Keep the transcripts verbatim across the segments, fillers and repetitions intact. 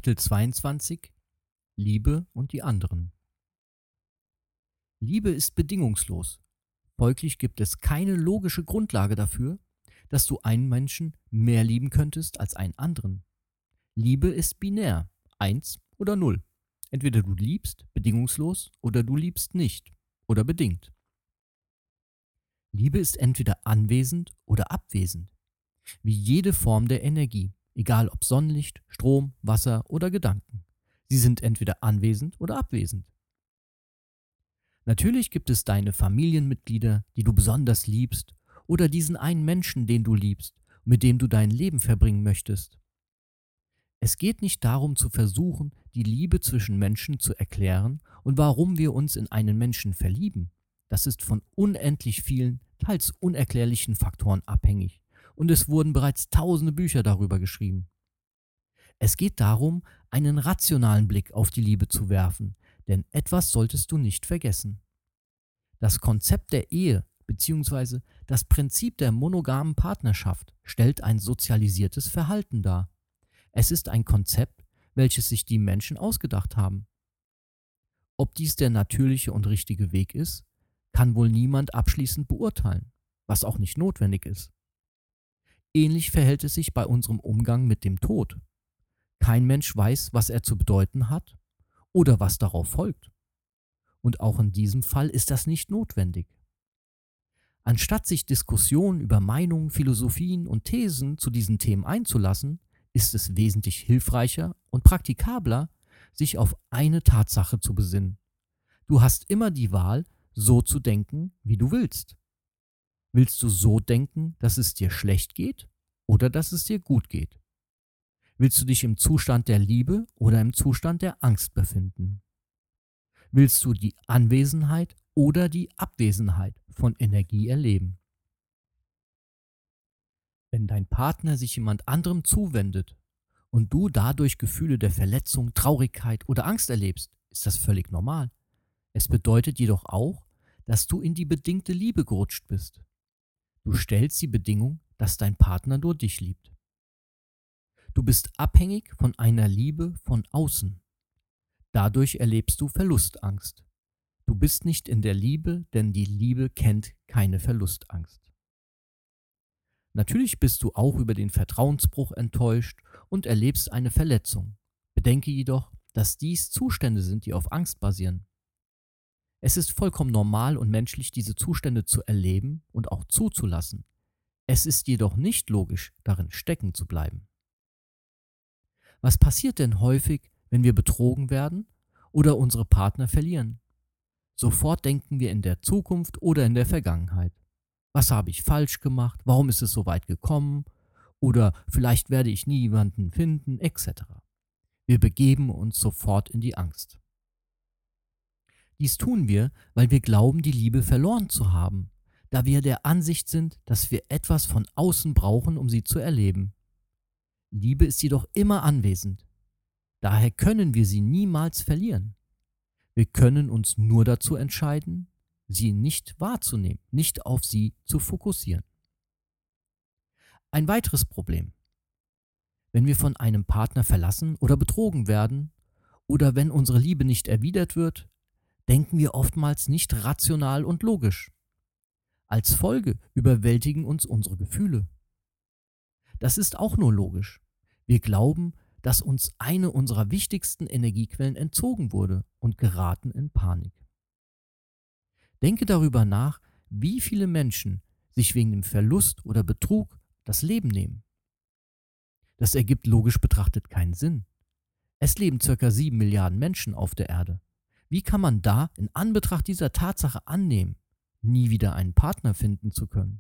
Kapitel zweiundzwanzig Liebe und die anderen. Liebe ist bedingungslos. Folglich gibt es keine logische Grundlage dafür, dass du einen Menschen mehr lieben könntest als einen anderen. Liebe ist binär, eins oder null. Entweder du liebst bedingungslos oder du liebst nicht oder bedingt. Liebe ist entweder anwesend oder abwesend, wie jede Form der Energie, egal ob Sonnenlicht, Strom, Wasser oder Gedanken. Sie sind entweder anwesend oder abwesend. Natürlich gibt es deine Familienmitglieder, die du besonders liebst, oder diesen einen Menschen, den du liebst, mit dem du dein Leben verbringen möchtest. Es geht nicht darum zu versuchen, die Liebe zwischen Menschen zu erklären und warum wir uns in einen Menschen verlieben. Das ist von unendlich vielen, teils unerklärlichen Faktoren abhängig, und es wurden bereits tausende Bücher darüber geschrieben. Es geht darum, einen rationalen Blick auf die Liebe zu werfen, denn etwas solltest du nicht vergessen. Das Konzept der Ehe bzw. das Prinzip der monogamen Partnerschaft stellt ein sozialisiertes Verhalten dar. Es ist ein Konzept, welches sich die Menschen ausgedacht haben. Ob dies der natürliche und richtige Weg ist, kann wohl niemand abschließend beurteilen, was auch nicht notwendig ist. Ähnlich verhält es sich bei unserem Umgang mit dem Tod. Kein Mensch weiß, was er zu bedeuten hat oder was darauf folgt. Und auch in diesem Fall ist das nicht notwendig. Anstatt sich Diskussionen über Meinungen, Philosophien und Thesen zu diesen Themen einzulassen, ist es wesentlich hilfreicher und praktikabler, sich auf eine Tatsache zu besinnen. Du hast immer die Wahl, so zu denken, wie du willst. Willst du so denken, dass es dir schlecht geht oder dass es dir gut geht? Willst du dich im Zustand der Liebe oder im Zustand der Angst befinden? Willst du die Anwesenheit oder die Abwesenheit von Energie erleben? Wenn dein Partner sich jemand anderem zuwendet und du dadurch Gefühle der Verletzung, Traurigkeit oder Angst erlebst, ist das völlig normal. Es bedeutet jedoch auch, dass du in die bedingte Liebe gerutscht bist. Du stellst die Bedingung, dass dein Partner nur dich liebt. Du bist abhängig von einer Liebe von außen. Dadurch erlebst du Verlustangst. Du bist nicht in der Liebe, denn die Liebe kennt keine Verlustangst. Natürlich bist du auch über den Vertrauensbruch enttäuscht und erlebst eine Verletzung. Bedenke jedoch, dass dies Zustände sind, die auf Angst basieren. Es ist vollkommen normal und menschlich, diese Zustände zu erleben und auch zuzulassen. Es ist jedoch nicht logisch, darin stecken zu bleiben. Was passiert denn häufig, wenn wir betrogen werden oder unsere Partner verlieren? Sofort denken wir in der Zukunft oder in der Vergangenheit. Was habe ich falsch gemacht? Warum ist es so weit gekommen? Oder vielleicht werde ich nie jemanden finden, et cetera. Wir begeben uns sofort in die Angst. Dies tun wir, weil wir glauben, die Liebe verloren zu haben, da wir der Ansicht sind, dass wir etwas von außen brauchen, um sie zu erleben. Liebe ist jedoch immer anwesend. Daher können wir sie niemals verlieren. Wir können uns nur dazu entscheiden, sie nicht wahrzunehmen, nicht auf sie zu fokussieren. Ein weiteres Problem. Wenn wir von einem Partner verlassen oder betrogen werden oder wenn unsere Liebe nicht erwidert wird, denken wir oftmals nicht rational und logisch. Als Folge überwältigen uns unsere Gefühle. Das ist auch nur logisch. Wir glauben, dass uns eine unserer wichtigsten Energiequellen entzogen wurde und geraten in Panik. Denke darüber nach, wie viele Menschen sich wegen dem Verlust oder Betrug das Leben nehmen. Das ergibt logisch betrachtet keinen Sinn. Es leben ca. sieben Milliarden Menschen auf der Erde. Wie kann man da in Anbetracht dieser Tatsache annehmen, nie wieder einen Partner finden zu können?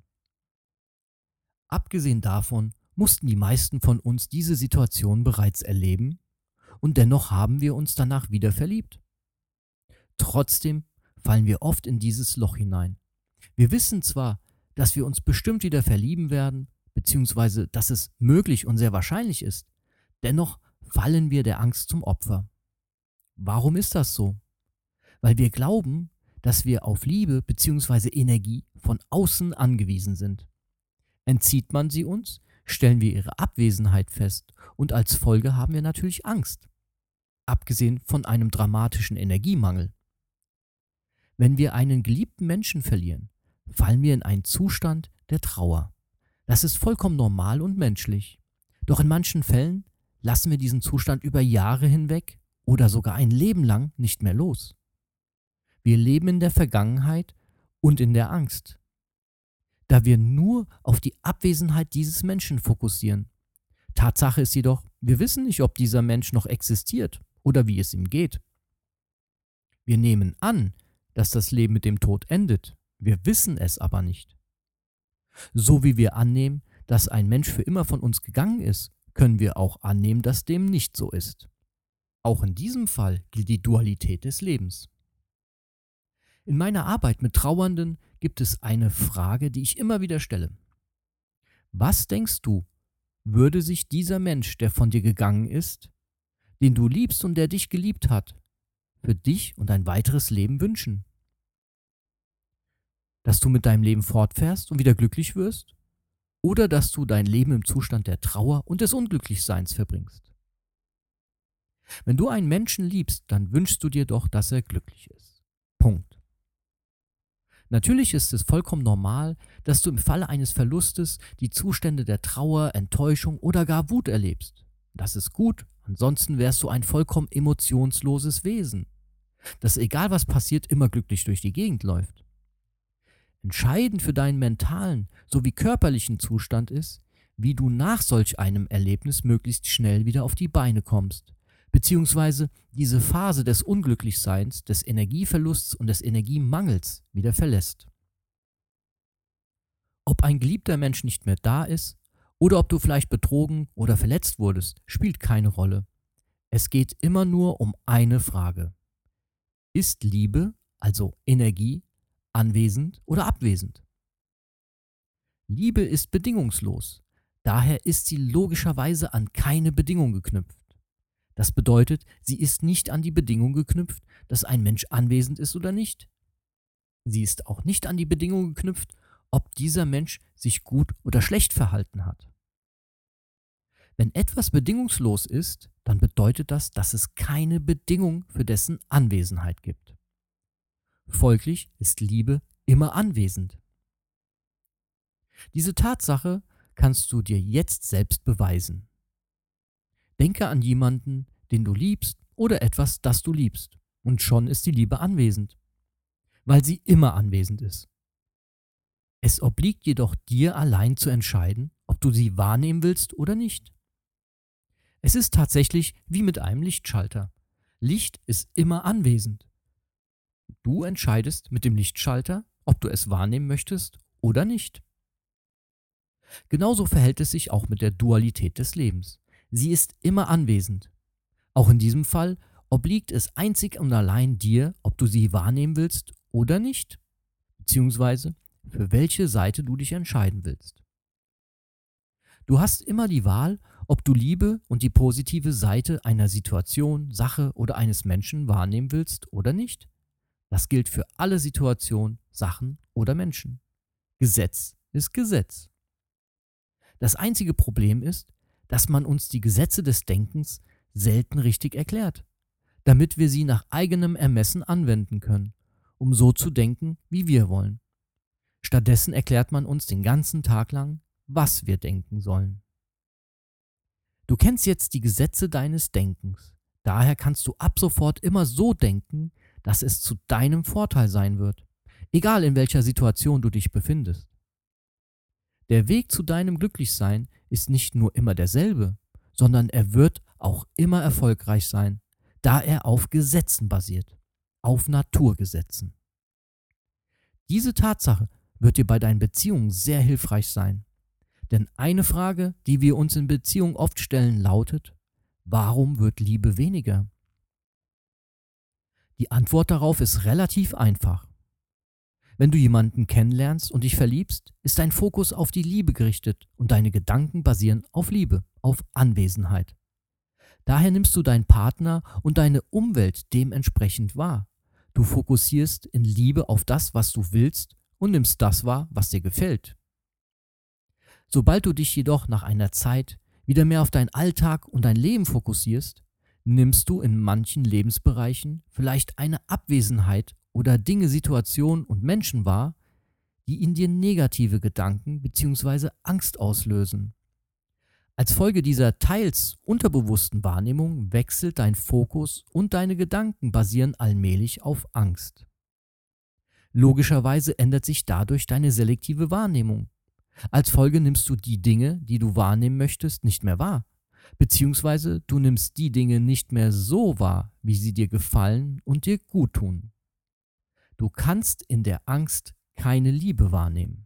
Abgesehen davon mussten die meisten von uns diese Situation bereits erleben und dennoch haben wir uns danach wieder verliebt. Trotzdem fallen wir oft in dieses Loch hinein. Wir wissen zwar, dass wir uns bestimmt wieder verlieben werden, beziehungsweise dass es möglich und sehr wahrscheinlich ist, dennoch fallen wir der Angst zum Opfer. Warum ist das so? Weil wir glauben, dass wir auf Liebe bzw. Energie von außen angewiesen sind. Entzieht man sie uns, stellen wir ihre Abwesenheit fest und als Folge haben wir natürlich Angst. abgesehen von einem dramatischen Energiemangel. Wenn wir einen geliebten Menschen verlieren, fallen wir in einen Zustand der Trauer. Das ist vollkommen normal und menschlich. Doch in manchen Fällen lassen wir diesen Zustand über Jahre hinweg oder sogar ein Leben lang nicht mehr los. Wir leben in der Vergangenheit und in der Angst, da wir nur auf die Abwesenheit dieses Menschen fokussieren. Tatsache ist jedoch, wir wissen nicht, ob dieser Mensch noch existiert oder wie es ihm geht. Wir nehmen an, dass das Leben mit dem Tod endet. Wir wissen es aber nicht. So wie wir annehmen, dass ein Mensch für immer von uns gegangen ist, können wir auch annehmen, dass dem nicht so ist. Auch in diesem Fall gilt die Dualität des Lebens. In meiner Arbeit mit Trauernden gibt es eine Frage, die ich immer wieder stelle. Was denkst du, würde sich dieser Mensch, der von dir gegangen ist, den du liebst und der dich geliebt hat, für dich und ein weiteres Leben wünschen? Dass du mit deinem Leben fortfährst und wieder glücklich wirst? Oder dass du dein Leben im Zustand der Trauer und des Unglücklichseins verbringst? Wenn du einen Menschen liebst, dann wünschst du dir doch, dass er glücklich ist. Punkt. Natürlich ist es vollkommen normal, dass du im Falle eines Verlustes die Zustände der Trauer, Enttäuschung oder gar Wut erlebst. Das ist gut, ansonsten wärst du ein vollkommen emotionsloses Wesen, das egal was passiert, immer glücklich durch die Gegend läuft. Entscheidend für deinen mentalen sowie körperlichen Zustand ist, wie du nach solch einem Erlebnis möglichst schnell wieder auf die Beine kommst, beziehungsweise diese Phase des Unglücklichseins, des Energieverlusts und des Energiemangels wieder verlässt. Ob ein geliebter Mensch nicht mehr da ist oder ob du vielleicht betrogen oder verletzt wurdest, spielt keine Rolle. Es geht immer nur um eine Frage. Ist Liebe, also Energie, anwesend oder abwesend? Liebe ist bedingungslos, daher ist sie logischerweise an keine Bedingung geknüpft. Das bedeutet, sie ist nicht an die Bedingung geknüpft, dass ein Mensch anwesend ist oder nicht. Sie ist auch nicht an die Bedingung geknüpft, ob dieser Mensch sich gut oder schlecht verhalten hat. Wenn etwas bedingungslos ist, dann bedeutet das, dass es keine Bedingung für dessen Anwesenheit gibt. Folglich ist Liebe immer anwesend. Diese Tatsache kannst du dir jetzt selbst beweisen. Denke an jemanden, den du liebst oder etwas, das du liebst, und schon ist die Liebe anwesend, weil sie immer anwesend ist. Es obliegt jedoch dir allein zu entscheiden, ob du sie wahrnehmen willst oder nicht. Es ist tatsächlich wie mit einem Lichtschalter. Licht ist immer anwesend. Du entscheidest mit dem Lichtschalter, ob du es wahrnehmen möchtest oder nicht. Genauso verhält es sich auch mit der Dualität des Lebens. Sie ist immer anwesend. Auch in diesem Fall obliegt es einzig und allein dir, ob du sie wahrnehmen willst oder nicht, beziehungsweise für welche Seite du dich entscheiden willst. Du hast immer die Wahl, ob du Liebe und die positive Seite einer Situation, Sache oder eines Menschen wahrnehmen willst oder nicht. Das gilt für alle Situationen, Sachen oder Menschen. Gesetz ist Gesetz. Das einzige Problem ist, dass man uns die Gesetze des Denkens selten richtig erklärt, damit wir sie nach eigenem Ermessen anwenden können, um so zu denken, wie wir wollen. Stattdessen erklärt man uns den ganzen Tag lang, was wir denken sollen. Du kennst jetzt die Gesetze deines Denkens, daher kannst du ab sofort immer so denken, dass es zu deinem Vorteil sein wird, egal in welcher Situation du dich befindest. Der Weg zu deinem Glücklichsein ist nicht nur immer derselbe, sondern er wird auch immer erfolgreich sein, da er auf Gesetzen basiert, auf Naturgesetzen. Diese Tatsache wird dir bei deinen Beziehungen sehr hilfreich sein. Denn eine Frage, die wir uns in Beziehungen oft stellen, lautet: Warum wird Liebe weniger? Die Antwort darauf ist relativ einfach. Wenn du jemanden kennenlernst und dich verliebst, ist dein Fokus auf die Liebe gerichtet und deine Gedanken basieren auf Liebe, auf Anwesenheit. Daher nimmst du deinen Partner und deine Umwelt dementsprechend wahr. Du fokussierst in Liebe auf das, was du willst, und nimmst das wahr, was dir gefällt. Sobald du dich jedoch nach einer Zeit wieder mehr auf deinen Alltag und dein Leben fokussierst, Nimmst du in manchen Lebensbereichen vielleicht eine Abwesenheit oder Dinge, Situationen und Menschen wahr, die in dir negative Gedanken bzw. Angst auslösen? Als Folge dieser teils unterbewussten Wahrnehmung wechselt dein Fokus und deine Gedanken basieren allmählich auf Angst. Logischerweise ändert sich dadurch deine selektive Wahrnehmung. Als Folge nimmst du die Dinge, die du wahrnehmen möchtest, nicht mehr wahr. Beziehungsweise du nimmst die Dinge nicht mehr so wahr, wie sie dir gefallen und dir gut tun. Du kannst in der Angst keine Liebe wahrnehmen.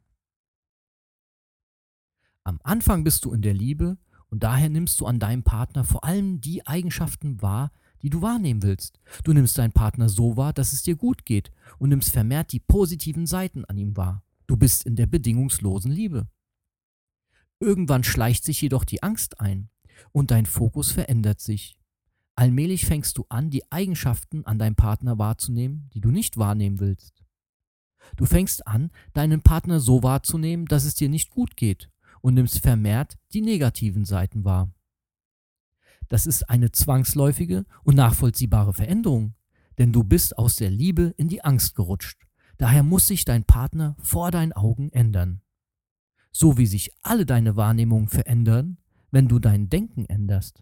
Am Anfang bist du in der Liebe und daher nimmst du an deinem Partner vor allem die Eigenschaften wahr, die du wahrnehmen willst. Du nimmst deinen Partner so wahr, dass es dir gut geht und nimmst vermehrt die positiven Seiten an ihm wahr. Du bist in der bedingungslosen Liebe. Irgendwann schleicht sich jedoch die Angst ein und dein Fokus verändert sich. Allmählich fängst du an, die Eigenschaften an deinem Partner wahrzunehmen, die du nicht wahrnehmen willst. Du fängst an, deinen Partner so wahrzunehmen, dass es dir nicht gut geht und nimmst vermehrt die negativen Seiten wahr. Das ist eine zwangsläufige und nachvollziehbare Veränderung, denn du bist aus der Liebe in die Angst gerutscht. Daher muss sich dein Partner vor deinen Augen ändern. So wie sich alle deine Wahrnehmungen verändern, wenn du dein Denken änderst.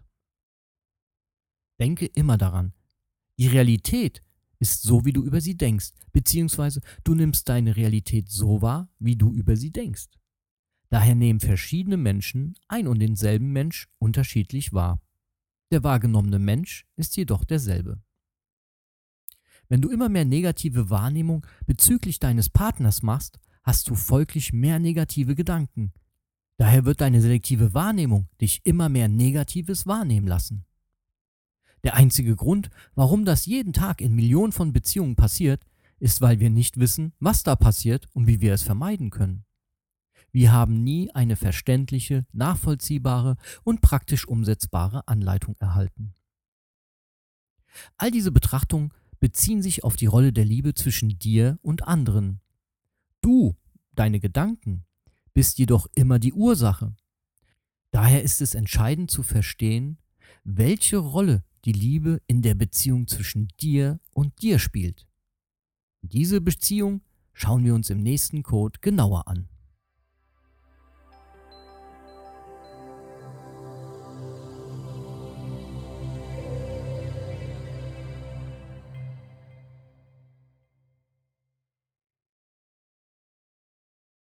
Denke immer daran, die Realität ist so, wie du über sie denkst, beziehungsweise du nimmst deine Realität so wahr, wie du über sie denkst. Daher nehmen verschiedene Menschen ein und denselben Mensch unterschiedlich wahr. Der wahrgenommene Mensch ist jedoch derselbe. Wenn du immer mehr negative Wahrnehmung bezüglich deines Partners machst, hast du folglich mehr negative Gedanken. Daher wird deine selektive Wahrnehmung dich immer mehr Negatives wahrnehmen lassen. Der einzige Grund, warum das jeden Tag in Millionen von Beziehungen passiert, ist, weil wir nicht wissen, was da passiert und wie wir es vermeiden können. Wir haben nie eine verständliche, nachvollziehbare und praktisch umsetzbare Anleitung erhalten. All diese Betrachtungen beziehen sich auf die Rolle der Liebe zwischen dir und anderen. Du, deine Gedanken, bist jedoch immer die Ursache. Daher ist es entscheidend zu verstehen, welche Rolle die Liebe in der Beziehung zwischen dir und dir spielt. Diese Beziehung schauen wir uns im nächsten Code genauer an.